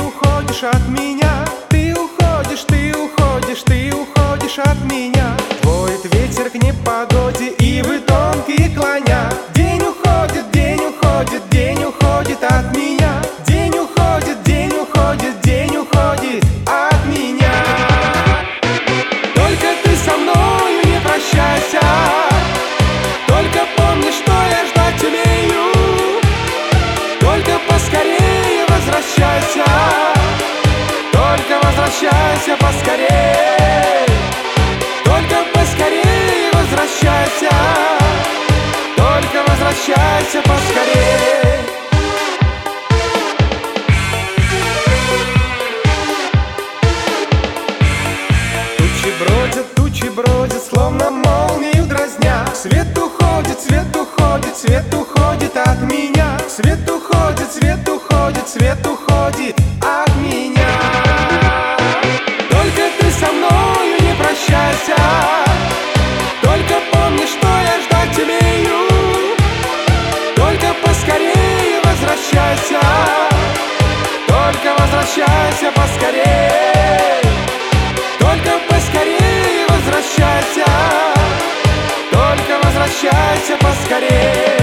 уходишь от меня. Ты уходишь, ты уходишь, ты уходишь от меня. Воет ветер к непогоде, ивы тонкие клоня. День уходит, день уходит, день уходит от меня. День уходит, день уходит, день уходит от меня. Только ты со мною не прощайся, только помни, что я ждать умею. Только поскорее возвращайся, только возвращайся поскорее. Только поскорее возвращайся, только возвращайся поскорее. Тучи бродят, словно молнию дразня. Свет уходит, свет уходит, свет уходит от меня. Свет уходит, свет уходит, свет уходит от меня. Только ты со мною не прощайся, только помни, что я ждать умею. Только поскорее возвращайся, только возвращайся поскорее. Только поскорее возвращайся, только возвращайся поскорее.